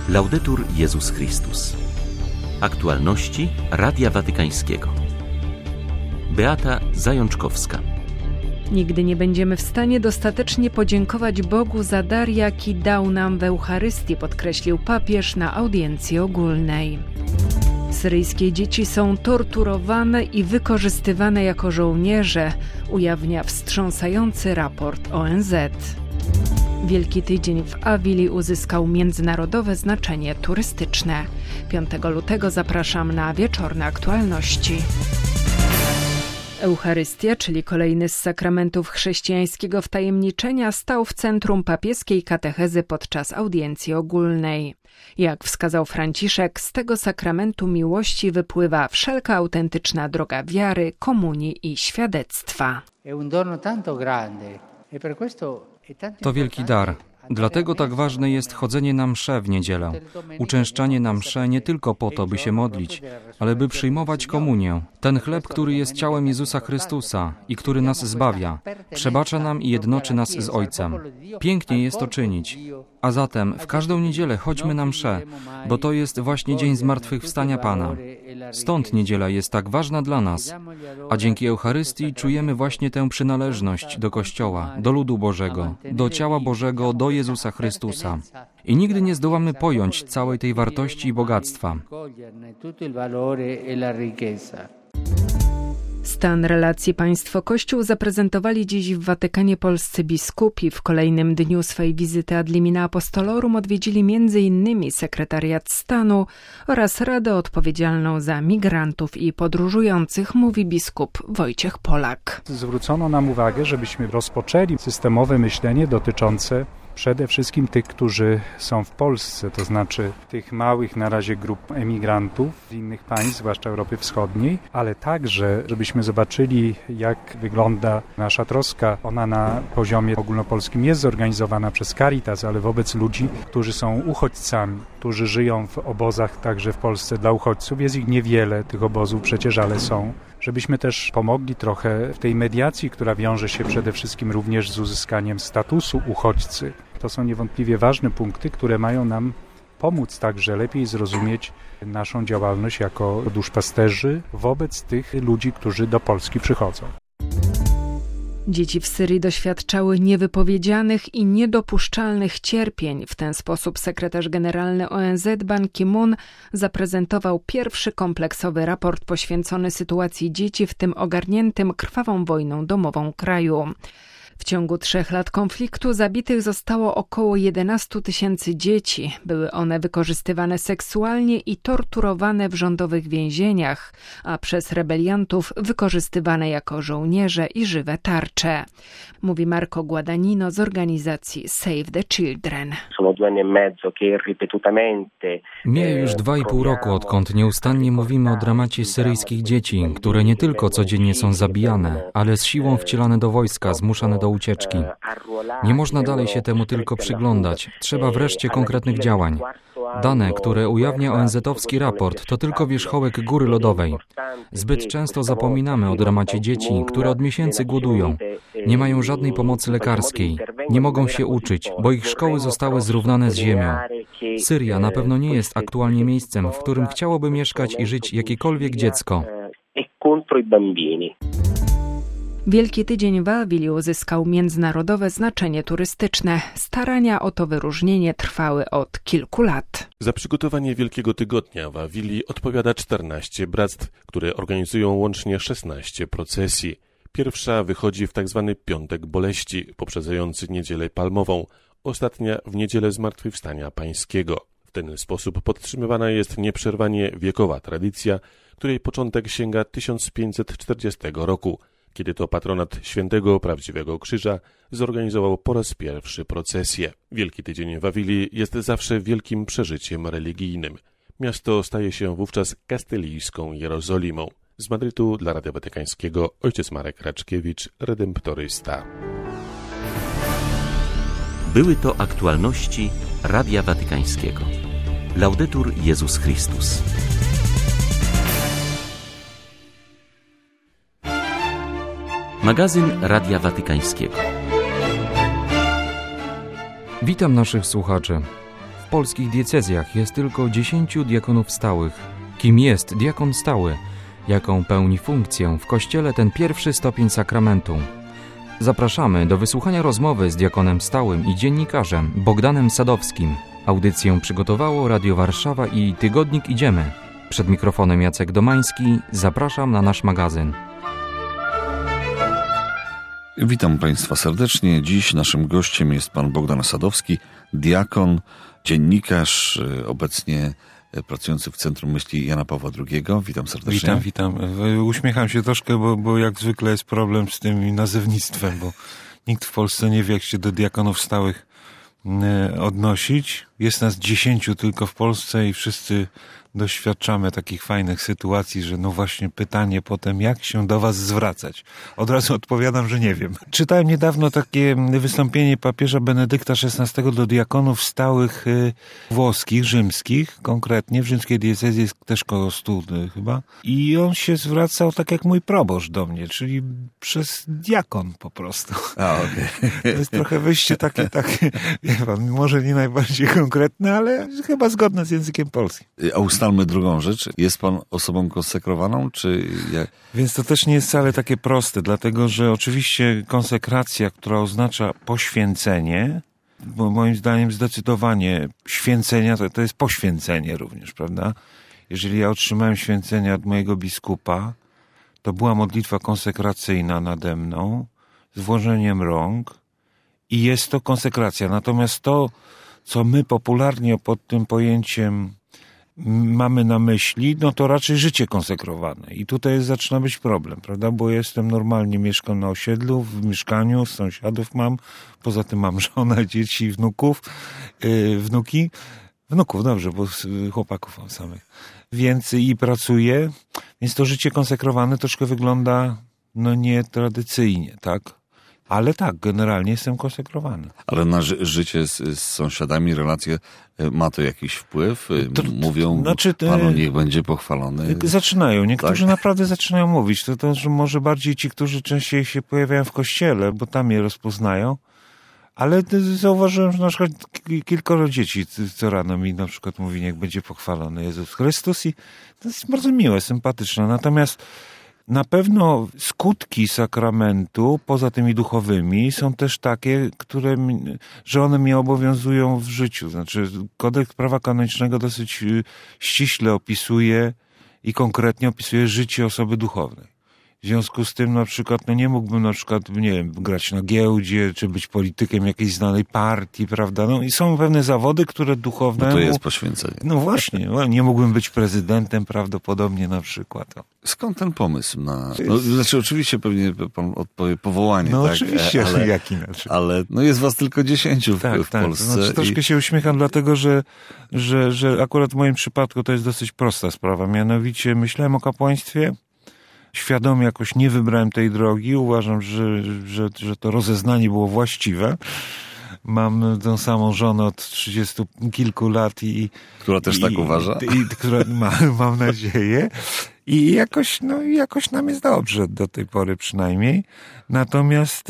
Laudetur Jezus Chrystus. Aktualności Radia Watykańskiego. Beata Zajączkowska. Nigdy nie będziemy w stanie dostatecznie podziękować Bogu za dar, jaki dał nam w Eucharystii, podkreślił papież na audiencji ogólnej. Syryjskie dzieci są torturowane i wykorzystywane jako żołnierze, ujawnia wstrząsający raport ONZ. Wielki Tydzień w Awili uzyskał międzynarodowe znaczenie turystyczne. 5 lutego zapraszam na wieczorne aktualności. Eucharystia, czyli kolejny z sakramentów chrześcijańskiego wtajemniczenia, stał w centrum papieskiej katechezy podczas audiencji ogólnej. Jak wskazał Franciszek, z tego sakramentu miłości wypływa wszelka autentyczna droga wiary, komunii i świadectwa. To wielki dar. Dlatego tak ważne jest chodzenie na mszę w niedzielę. Uczęszczanie na mszę nie tylko po to, by się modlić, ale by przyjmować komunię. Ten chleb, który jest ciałem Jezusa Chrystusa i który nas zbawia, przebacza nam i jednoczy nas z Ojcem. Pięknie jest to czynić. A zatem w każdą niedzielę chodźmy na mszę, bo to jest właśnie dzień zmartwychwstania Pana. Stąd niedziela jest tak ważna dla nas, a dzięki Eucharystii czujemy właśnie tę przynależność do Kościoła, do ludu Bożego, do ciała Bożego, do Jezusa Chrystusa. I nigdy nie zdołamy pojąć całej tej wartości i bogactwa. Stan relacji państwo-Kościół zaprezentowali dziś w Watykanie polscy biskupi. W kolejnym dniu swej wizyty ad limina apostolorum odwiedzili m.in. sekretariat stanu oraz Radę Odpowiedzialną za Migrantów i Podróżujących, mówi biskup Wojciech Polak. Zwrócono nam uwagę, żebyśmy rozpoczęli systemowe myślenie dotyczące przede wszystkim tych, którzy są w Polsce, to znaczy tych małych na razie grup emigrantów z innych państw, zwłaszcza Europy Wschodniej, ale także, żebyśmy zobaczyli, jak wygląda nasza troska. Ona na poziomie ogólnopolskim jest zorganizowana przez Caritas, ale wobec ludzi, którzy są uchodźcami, którzy żyją w obozach także w Polsce dla uchodźców. Jest ich niewiele, tych obozów przecież, ale są. Żebyśmy też pomogli trochę w tej mediacji, która wiąże się przede wszystkim również z uzyskaniem statusu uchodźcy. To są niewątpliwie ważne punkty, które mają nam pomóc także lepiej zrozumieć naszą działalność jako duszpasterzy wobec tych ludzi, którzy do Polski przychodzą. Dzieci w Syrii doświadczały niewypowiedzianych i niedopuszczalnych cierpień. W ten sposób sekretarz generalny ONZ Ban Ki-moon zaprezentował pierwszy kompleksowy raport poświęcony sytuacji dzieci w tym ogarniętym krwawą wojną domową kraju. W ciągu 3 lat konfliktu zabitych zostało około 11 000 dzieci. Były one wykorzystywane seksualnie i torturowane w rządowych więzieniach, a przez rebeliantów wykorzystywane jako żołnierze i żywe tarcze. Mówi Marco Guadagnino z organizacji Save the Children. Mija już 2,5 roku, odkąd nieustannie mówimy o dramacie syryjskich dzieci, które nie tylko codziennie są zabijane, ale z siłą wcielane do wojska, zmuszane do ucieczki. Nie można dalej się temu tylko przyglądać. Trzeba wreszcie konkretnych działań. Dane, które ujawnia ONZ-owski raport, to tylko wierzchołek góry lodowej. Zbyt często zapominamy o dramacie dzieci, które od miesięcy głodują. Nie mają żadnej pomocy lekarskiej. Nie mogą się uczyć, bo ich szkoły zostały zrównane z ziemią. Syria na pewno nie jest aktualnie miejscem, w którym chciałoby mieszkać i żyć jakiekolwiek dziecko. Wielki Tydzień w Awili uzyskał międzynarodowe znaczenie turystyczne. Starania o to wyróżnienie trwały od kilku lat. Za przygotowanie Wielkiego Tygodnia w Awili odpowiada 14 bractw, które organizują łącznie 16 procesji. Pierwsza wychodzi w tzw. Piątek Boleści, poprzedzający Niedzielę Palmową, ostatnia w Niedzielę Zmartwychwstania Pańskiego. W ten sposób podtrzymywana jest nieprzerwanie wiekowa tradycja, której początek sięga 1540 roku, kiedy to patronat Świętego Prawdziwego Krzyża zorganizował po raz pierwszy procesję. Wielki Tydzień w Awili jest zawsze wielkim przeżyciem religijnym. Miasto staje się wówczas kastylijską Jerozolimą. Z Madrytu dla Radia Watykańskiego ojciec Marek Raczkiewicz, redemptorysta. Były to aktualności Radia Watykańskiego. Laudetur Jezus Chrystus. Magazyn Radia Watykańskiego. Witam naszych słuchaczy. W polskich diecezjach jest tylko 10 diakonów stałych. Kim jest diakon stały? Jaką pełni funkcję w Kościele ten pierwszy stopień sakramentu? Zapraszamy do wysłuchania rozmowy z diakonem stałym i dziennikarzem Bogdanem Sadowskim. Audycję przygotowało Radio Warszawa i Tygodnik Idziemy. Przed mikrofonem Jacek Domański. Zapraszam na nasz magazyn. Witam Państwa serdecznie. Dziś naszym gościem jest pan Bogdan Sadowski, diakon, dziennikarz, obecnie pracujący w Centrum Myśli Jana Pawła II. Witam serdecznie. Witam. Uśmiecham się troszkę, bo jak zwykle jest problem z tym nazewnictwem, bo nikt w Polsce nie wie, jak się do diakonów stałych odnosić. Jest nas 10 tylko w Polsce i wszyscy doświadczamy takich fajnych sytuacji, że no właśnie pytanie potem, jak się do was zwracać. Od razu odpowiadam, że nie wiem. Czytałem niedawno takie wystąpienie papieża Benedykta XVI do diakonów stałych włoskich, rzymskich, konkretnie w rzymskiej diecezji jest też koło 100 chyba. I on się zwracał tak jak mój proboszcz do mnie, czyli przez diakon po prostu. Okay. To jest trochę wyjście takie, wie pan, może nie najbardziej konkretne, ale chyba zgodne z językiem polskim. A ustalmy drugą rzecz. Jest pan osobą konsekrowaną, czy jak? Więc to też nie jest wcale takie proste, dlatego że oczywiście konsekracja, która oznacza poświęcenie, bo moim zdaniem zdecydowanie święcenia to jest poświęcenie również, prawda? Jeżeli ja otrzymałem święcenia od mojego biskupa, to była modlitwa konsekracyjna nade mną z włożeniem rąk i jest to konsekracja. Natomiast to, co my popularnie pod tym pojęciem mamy na myśli, no to raczej życie konsekrowane. I tutaj zaczyna być problem, prawda? Bo mieszkam na osiedlu, w mieszkaniu, sąsiadów mam, poza tym mam żonę, dzieci, wnuków, wnuków, dobrze, bo chłopaków mam samych. Więc i pracuję, więc to życie konsekrowane troszkę wygląda, no nietradycyjnie, tak? Ale tak, generalnie jestem konsekrowany. Ale na życie z sąsiadami, relacje, ma to jakiś wpływ? Mówią, Panu niech będzie pochwalony? Zaczynają, niektórzy tak? Naprawdę zaczynają mówić. To może bardziej ci, którzy częściej się pojawiają w kościele, bo tam je rozpoznają. Ale zauważyłem, że na przykład kilkoro dzieci co rano mi na przykład mówi, niech będzie pochwalony Jezus Chrystus i to jest bardzo miłe, sympatyczne. Natomiast na pewno skutki sakramentu, poza tymi duchowymi, są też takie, że one mnie obowiązują w życiu. Znaczy, kodeks prawa kanonicznego dosyć ściśle opisuje i konkretnie opisuje życie osoby duchownej. W związku z tym na przykład, nie mógłbym na przykład, nie wiem, grać na giełdzie, czy być politykiem jakiejś znanej partii, prawda? I są pewne zawody, które duchowne... No to jest poświęcenie. No właśnie, nie mógłbym być prezydentem prawdopodobnie na przykład. Skąd ten pomysł na... Znaczy oczywiście pewnie pan odpowie powołanie, no tak? Oczywiście, ale jak inaczej. Ale jest was tylko 10 w Polsce. Znaczy, troszkę się uśmiecham, dlatego że akurat w moim przypadku to jest dosyć prosta sprawa. Mianowicie myślałem o kapłaństwie, świadomie jakoś nie wybrałem tej drogi. Uważam, że to rozeznanie było właściwe. Mam tą samą żonę od 30 kilku lat która też tak uważa? Która mam nadzieję. I jakoś nam jest dobrze do tej pory przynajmniej. Natomiast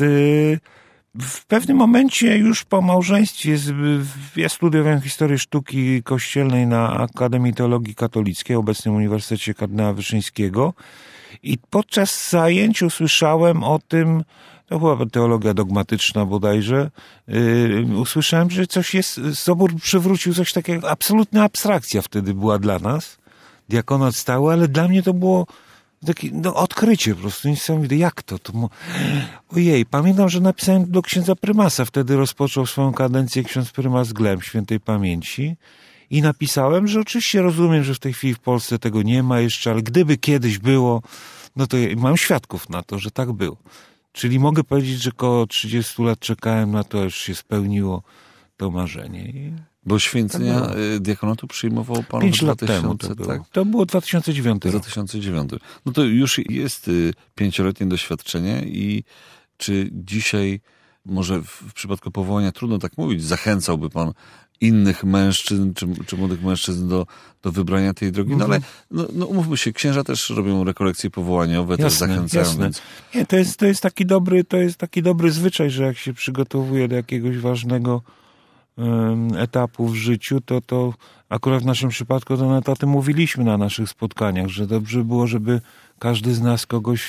w pewnym momencie już po małżeństwie ja studiowałem historię sztuki kościelnej na Akademii Teologii Katolickiej, obecnym Uniwersytecie Kardynała Wyszyńskiego. I podczas zajęć usłyszałem o tym, to była teologia dogmatyczna bodajże, usłyszałem, że coś jest, Sobór przywrócił coś takiego, absolutna abstrakcja wtedy była dla nas, diakonat stały, ale dla mnie to było takie odkrycie po prostu, niesamowite. Jak to? Ojej, pamiętam, że napisałem do księdza prymasa, wtedy rozpoczął swoją kadencję ksiądz prymas Glem, świętej pamięci. I napisałem, że oczywiście rozumiem, że w tej chwili w Polsce tego nie ma jeszcze, ale gdyby kiedyś było, no to mam świadków na to, że tak było. Czyli mogę powiedzieć, że około 30 lat czekałem na to, aż się spełniło to marzenie. Bo święcenia diakonatu przyjmował pan 5 lat temu to było. Tak? To było 2009 rok. 2009. No to już jest 5-letnie doświadczenie i czy dzisiaj, może w przypadku powołania trudno tak mówić, zachęcałby pan innych mężczyzn, czy młodych mężczyzn do wybrania tej drogi. No ale umówmy się, księża też robią rekolekcje powołaniowe, też zachęcają. Jasne. Więc... Nie, to jest taki dobry zwyczaj, że jak się przygotowuje do jakiegoś ważnego etapu w życiu, to akurat w naszym przypadku to nawet o tym mówiliśmy na naszych spotkaniach, że dobrze było, żeby każdy z nas kogoś,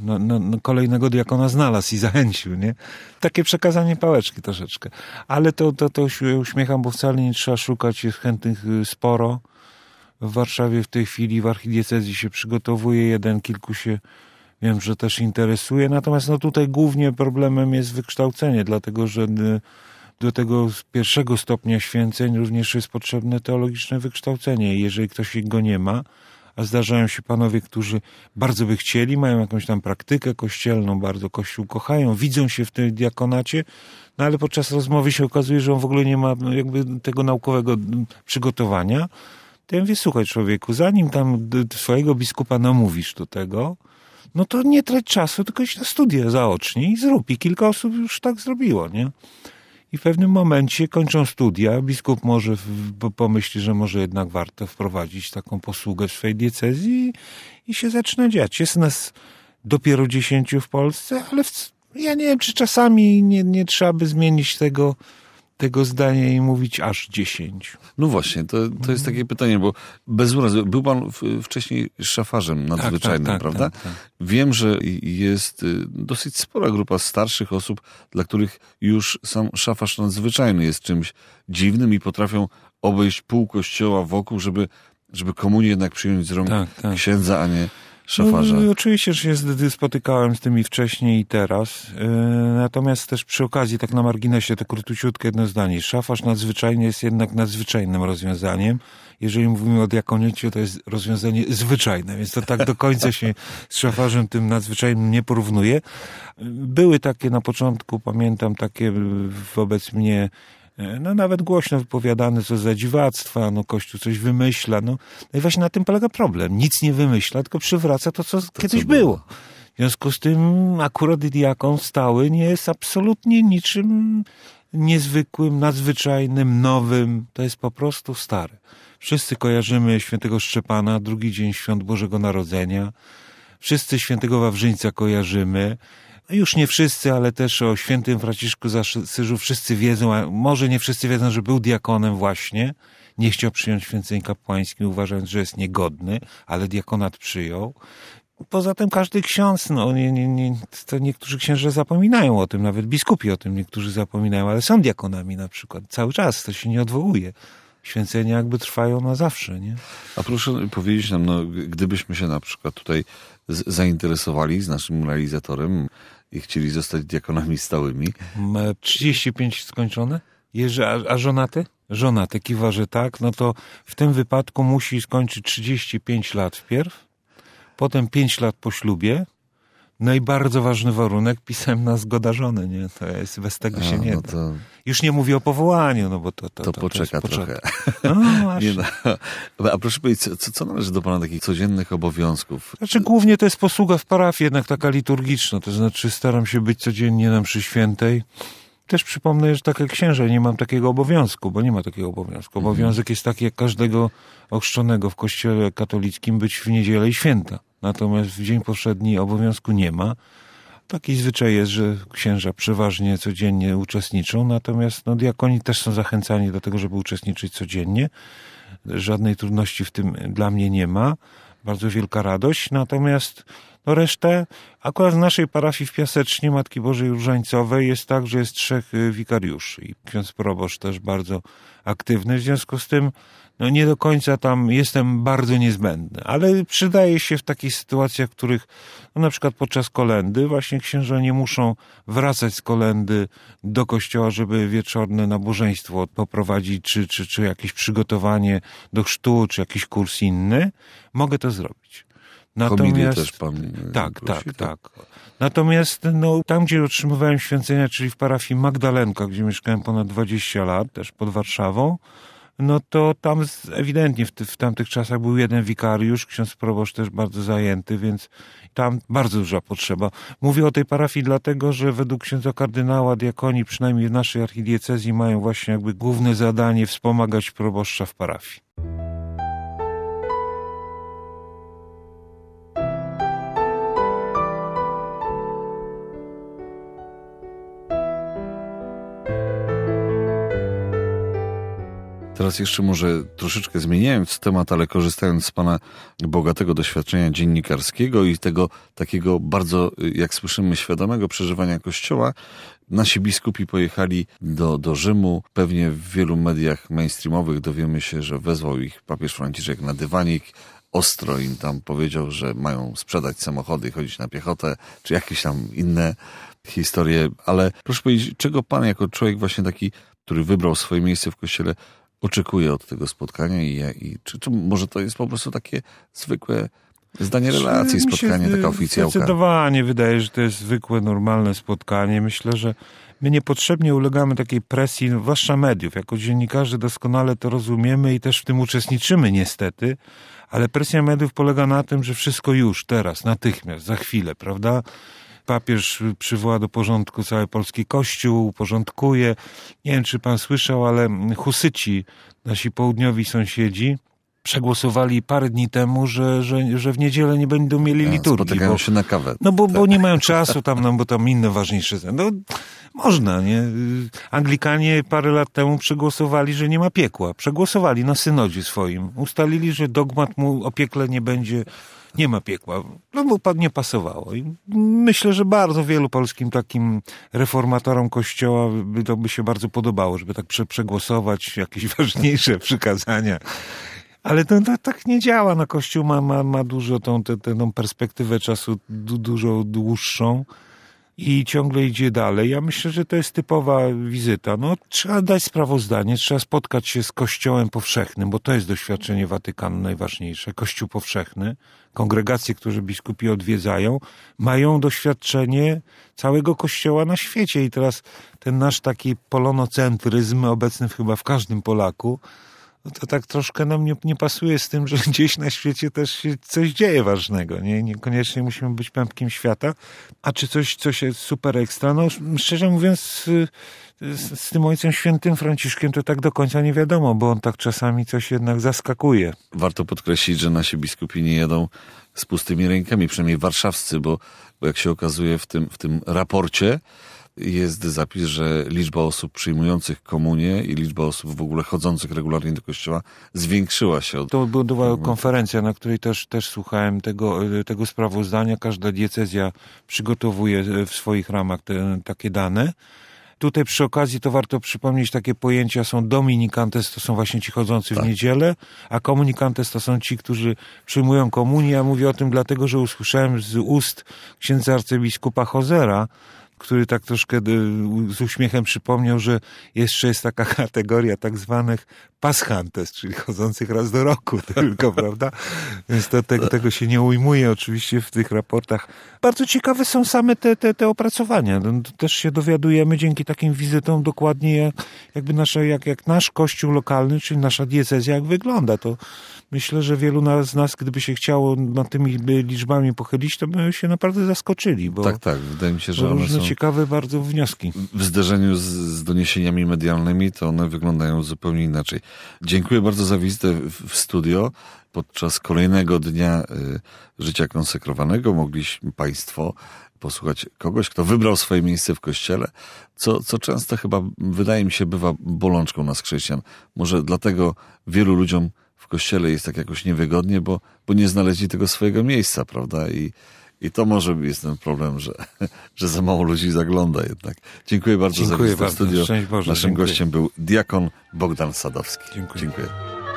kolejnego diakona znalazł i zachęcił, nie? Takie przekazanie pałeczki troszeczkę. Ale to się uśmiecham, bo wcale nie trzeba szukać, jest chętnych sporo. W Warszawie w tej chwili w archidiecezji się przygotowuje, kilku się wiem, że też interesuje. Natomiast tutaj głównie problemem jest wykształcenie, dlatego że do tego pierwszego stopnia święceń również jest potrzebne teologiczne wykształcenie. Jeżeli ktoś go nie ma, a zdarzają się panowie, którzy bardzo by chcieli, mają jakąś tam praktykę kościelną, bardzo Kościół kochają, widzą się w tym diakonacie, ale podczas rozmowy się okazuje, że on w ogóle nie ma jakby tego naukowego przygotowania. To ja mówię, słuchaj człowieku, zanim tam swojego biskupa namówisz do tego, no to nie trać czasu, tylko idź na studia zaocznie i zrób. I kilka osób już tak zrobiło, nie? I w pewnym momencie kończą studia, biskup może pomyśli, że może jednak warto wprowadzić taką posługę w swojej diecezji i się zaczyna dziać. Jest nas dopiero 10 w Polsce, ale ja nie wiem, czy czasami nie trzeba by zmienić tego zdania i mówić aż 10. No właśnie, to jest takie pytanie, bo bez urazy, był pan wcześniej szafarzem nadzwyczajnym, tak, prawda? Tak. Wiem, że jest dosyć spora grupa starszych osób, dla których już sam szafarz nadzwyczajny jest czymś dziwnym i potrafią obejść pół kościoła wokół, żeby komunię jednak przyjąć z rąk księdza, a nie szafarza. No, oczywiście, że się spotykałem z tymi wcześniej i teraz. Natomiast też przy okazji, tak na marginesie, to króciutkie jedno zdanie. Szafarz nadzwyczajny jest jednak nadzwyczajnym rozwiązaniem. Jeżeli mówimy o diakoniecie, to jest rozwiązanie zwyczajne, więc to tak do końca się z szafarzem tym nadzwyczajnym nie porównuje. Były takie na początku, pamiętam, takie wobec mnie nawet głośno wypowiadane, co za dziwactwa, Kościół coś wymyśla. No i właśnie na tym polega problem. Nic nie wymyśla, tylko przywraca to, co kiedyś było. W związku z tym akurat diakon stały nie jest absolutnie niczym niezwykłym, nadzwyczajnym, nowym. To jest po prostu stare. Wszyscy kojarzymy świętego Szczepana, drugi dzień świąt Bożego Narodzenia. Wszyscy świętego Wawrzyńca kojarzymy. Już nie wszyscy, ale też o świętym Franciszku z Asyżu wszyscy wiedzą, a może nie wszyscy wiedzą, że był diakonem właśnie. Nie chciał przyjąć święceń kapłańskich, uważając, że jest niegodny, ale diakonat przyjął. Poza tym każdy ksiądz, to niektórzy księże zapominają o tym, nawet biskupi o tym niektórzy zapominają, ale są diakonami na przykład. Cały czas to się nie odwołuje. Święcenia jakby trwają na zawsze, nie? A proszę powiedzieć nam, gdybyśmy się na przykład tutaj zainteresowali z naszym realizatorem i chcieli zostać diakonami stałymi. 35 skończone? A żonaty? Żonaty kiwa, że tak. No to w tym wypadku musi skończyć 35 lat wpierw, potem 5 lat po ślubie. No i bardzo ważny warunek, pisemna zgoda żony, nie? To jest, bez tego się nie da. Już nie mówię o powołaniu, bo to poczeka trochę. No właśnie. A proszę powiedzieć, co należy do pana takich codziennych obowiązków? Znaczy głównie to jest posługa w parafii, jednak taka liturgiczna, to znaczy staram się być codziennie na mszy świętej. Też przypomnę, że tak jak księże nie mam takiego obowiązku, bo nie ma takiego obowiązku. Obowiązek jest taki jak każdego ochrzczonego w kościele katolickim być w niedzielę i święta. Natomiast w dzień powszedni obowiązku nie ma. Taki zwyczaj jest, że księża przeważnie codziennie uczestniczą, natomiast diakoni też są zachęcani do tego, żeby uczestniczyć codziennie. Żadnej trudności w tym dla mnie nie ma. Bardzo wielka radość. Natomiast resztę, akurat w naszej parafii w Piasecznie Matki Bożej Różańcowej jest tak, że jest 3 wikariuszy i ksiądz proboszcz też bardzo aktywny. W związku z tym nie do końca tam jestem bardzo niezbędny, ale przydaje się w takich sytuacjach, w których na przykład podczas kolendy właśnie księża nie muszą wracać z kolendy do kościoła, żeby wieczorne nabożeństwo poprowadzić, czy jakieś przygotowanie do chrztu, czy jakiś kurs inny. Mogę to zrobić. Natomiast też pan tak. Natomiast tam, gdzie otrzymywałem święcenia, czyli w parafii Magdalenka, gdzie mieszkałem ponad 20 lat, też pod Warszawą, to tam ewidentnie w tamtych czasach był jeden wikariusz, ksiądz proboszcz też bardzo zajęty, więc tam bardzo duża potrzeba. Mówię o tej parafii dlatego, że według księdza kardynała diakoni, przynajmniej w naszej archidiecezji, mają właśnie jakby główne zadanie wspomagać proboszcza w parafii. Teraz jeszcze może troszeczkę zmieniając temat, ale korzystając z pana bogatego doświadczenia dziennikarskiego i tego takiego bardzo, jak słyszymy, świadomego przeżywania Kościoła, nasi biskupi pojechali do Rzymu. Pewnie w wielu mediach mainstreamowych dowiemy się, że wezwał ich papież Franciszek na dywanik. Ostro im tam powiedział, że mają sprzedać samochody i chodzić na piechotę, czy jakieś tam inne historie. Ale proszę powiedzieć, czego pan jako człowiek właśnie taki, który wybrał swoje miejsce w Kościele, oczekuje od tego spotkania i czy może to jest po prostu takie zwykłe zdanie relacji, spotkanie, taka oficjałka? Zdecydowanie wydaje, że to jest zwykłe, normalne spotkanie. Myślę, że my niepotrzebnie ulegamy takiej presji, zwłaszcza mediów. Jako dziennikarze doskonale to rozumiemy i też w tym uczestniczymy niestety, ale presja mediów polega na tym, że wszystko już, teraz, natychmiast, za chwilę, prawda? Papież przywoła do porządku cały polski Kościół, uporządkuje. Nie wiem, czy pan słyszał, ale husyci, nasi południowi sąsiedzi, przegłosowali parę dni temu, że w niedzielę nie będą mieli liturgii. Spotykają się na kawę. No bo nie mają czasu tam, bo tam inne ważniejsze. No można, nie? Anglikanie parę lat temu przegłosowali, że nie ma piekła. Przegłosowali na synodzie swoim. Ustalili, że dogmat mu o piekle nie będzie, nie ma piekła. No bo nie pasowało. I myślę, że bardzo wielu polskim takim reformatorom Kościoła to by się bardzo podobało, żeby tak przegłosować jakieś ważniejsze przykazania. Ale to tak nie działa. No, Kościół ma dużo tą perspektywę czasu dużo dłuższą i ciągle idzie dalej. Ja myślę, że to jest typowa wizyta. No, trzeba dać sprawozdanie, trzeba spotkać się z Kościołem powszechnym, bo to jest doświadczenie Watykanu najważniejsze. Kościół powszechny, kongregacje, które biskupi odwiedzają, mają doświadczenie całego Kościoła na świecie. I teraz ten nasz taki polonocentryzm obecny chyba w każdym Polaku, no to tak troszkę nam nie pasuje z tym, że gdzieś na świecie też się coś dzieje ważnego. Niekoniecznie musimy być pępkiem świata. A czy coś jest super ekstra? No szczerze mówiąc, z tym Ojcem Świętym Franciszkiem to tak do końca nie wiadomo, bo on tak czasami coś jednak zaskakuje. Warto podkreślić, że nasi biskupi nie jadą z pustymi rękami, przynajmniej warszawscy, bo jak się okazuje w tym raporcie jest zapis, że liczba osób przyjmujących komunię i liczba osób w ogóle chodzących regularnie do kościoła zwiększyła się. To była konferencja, na której też słuchałem tego sprawozdania. Każda diecezja przygotowuje w swoich ramach takie dane. Tutaj przy okazji to warto przypomnieć, takie pojęcia są dominikantes, to są właśnie ci chodzący w niedzielę, a komunikantes to są ci, którzy przyjmują komunię. Ja mówię o tym dlatego, że usłyszałem z ust księdza arcybiskupa Hozera, który tak troszkę z uśmiechem przypomniał, że jeszcze jest taka kategoria tak zwanych paschantes, czyli chodzących raz do roku tylko, prawda? Więc tego się nie ujmuje oczywiście w tych raportach. Bardzo ciekawe są same te opracowania. Też się dowiadujemy dzięki takim wizytom dokładnie jakby jak nasz kościół lokalny, czyli nasza diecezja, jak wygląda. To myślę, że wielu z nas, gdyby się chciało nad tymi liczbami pochylić, to by się naprawdę zaskoczyli. Bo tak. Wydaje mi się, że one są ciekawe bardzo wnioski. W zderzeniu z doniesieniami medialnymi to one wyglądają zupełnie inaczej. Dziękuję bardzo za wizytę w studio. Podczas kolejnego dnia życia konsekrowanego mogliśmy Państwo posłuchać kogoś, kto wybrał swoje miejsce w Kościele, co często chyba, wydaje mi się, bywa bolączką nas chrześcijan. Może dlatego wielu ludziom w Kościele jest tak jakoś niewygodnie, bo nie znaleźli tego swojego miejsca, prawda? I to może jest ten problem, że za mało ludzi zagląda jednak. Dziękuję bardzo za wizytę w studio. Naszym gościem był diakon Bogdan Sadowski. Dziękuję.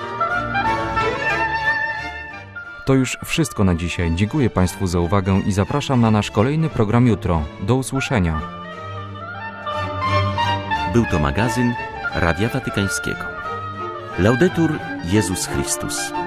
To już wszystko na dzisiaj. Dziękuję Państwu za uwagę i zapraszam na nasz kolejny program jutro. Do usłyszenia. Był to magazyn Radia Watykańskiego. Laudetur Jezus Chrystus.